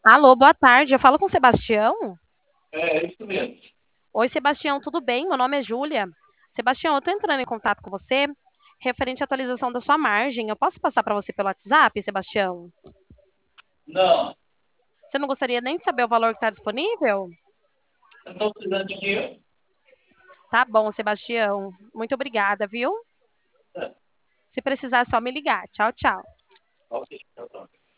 Alô, boa tarde. Eu falo com o Sebastião? É isso mesmo. Oi, Sebastião, tudo bem? Meu nome é Júlia. Sebastião, eu tô entrando em contato com você referente à atualização da sua margem. Eu posso passar para você pelo WhatsApp, Sebastião? Não, Você não gostaria nem de saber o valor que está disponível? eu estou precisando de dinheiro. Tá bom, Sebastião. Muito obrigada, viu? É, Se precisar, é só me ligar. Tchau, tchau. ok, então, tá.